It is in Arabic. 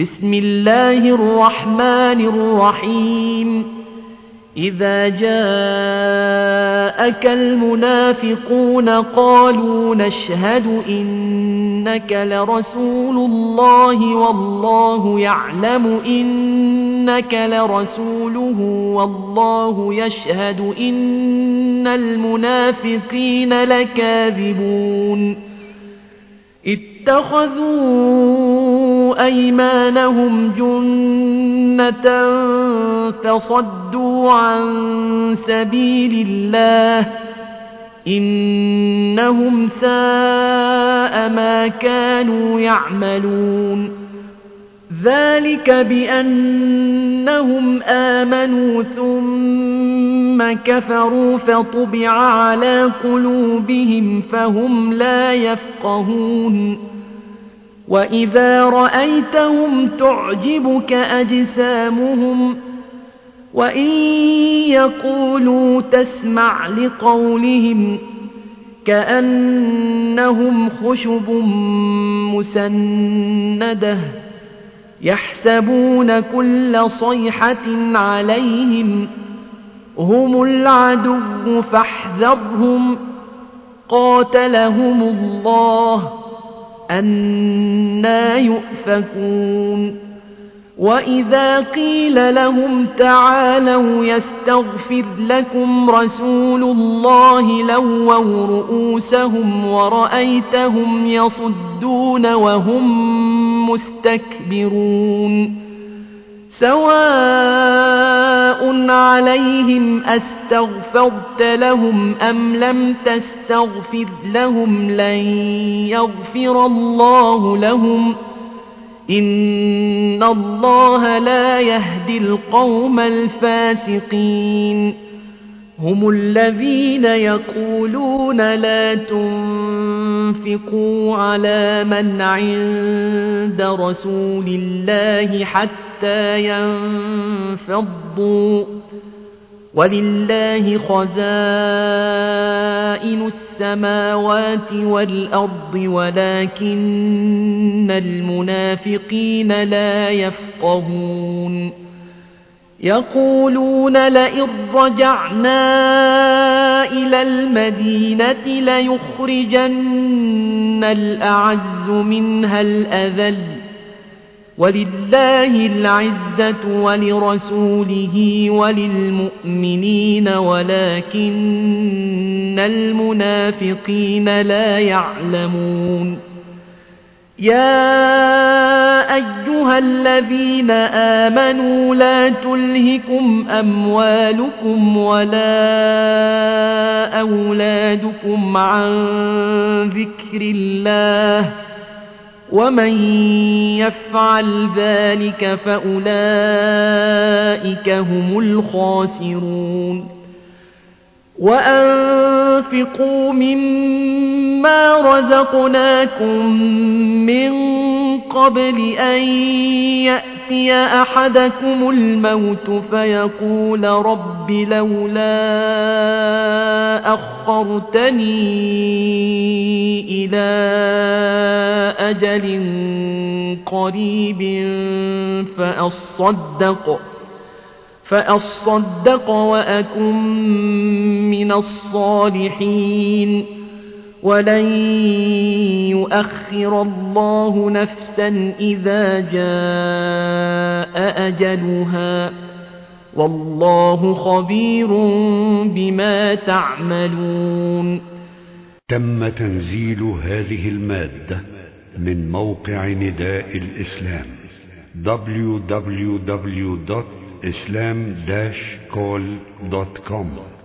بسم الله الرحمن الرحيم إذا جاءك المنافقون قالوا نشهد إنك لرسول الله والله يعلم إنك لرسوله والله يشهد إن المنافقين لكاذبون اتخذوا أيمانهم جنة فصدوا عن سبيل الله إنهم ساء ما كانوا يعملون ذلك بأنهم آمنوا ثم كفروا فطبع على قلوبهم فهم لا يفقهون وإذا رأيتهم تعجبك أجسامهم وإن يقولوا تسمع لقولهم كأنهم خشب مسندة يحسبون كل صيحة عليهم هم العدو فاحذرهم قاتلهم الله أنى يؤفكون وإذا قيل لهم تعالوا يستغفر لكم رسول الله لووا رؤوسهم ورأيتهم يصدون وهم مستكبرون سواء عليهم أستغفرت لهم أم لم تستغفر لهم لن يغفر الله لهم إن الله لا يهدي القوم الفاسقين هم الذين يقولون لا تنفقوا على من عند رسول الله حتى ينفضوا ولله خزائن السماوات والأرض ولكن المنافقين لا يفقهون يقولون لئن رجعنا إلى المدينة ليخرجن الأعز منها الأذل ولله العزة ولرسوله وللمؤمنين ولكن المنافقين لا يعلمون يا أيها الذين آمنوا لا تلهكم أموالكم ولا أولادكم عن ذكر الله ومن يفعل ذلك فأولئك هم الخاسرون وأنفقوا مما رزقناكم من قبل أن يأتي أحدكم الموت فيقول رب لولا أخرتني إلى أجل قريب فأصدق وأكن من الصالحين ولن يؤخر الله نفسا إذا جاء أجلها والله خبير بما تعملون. تم تنزيل هذه المادة من موقع نداء الإسلام www.islam-call.com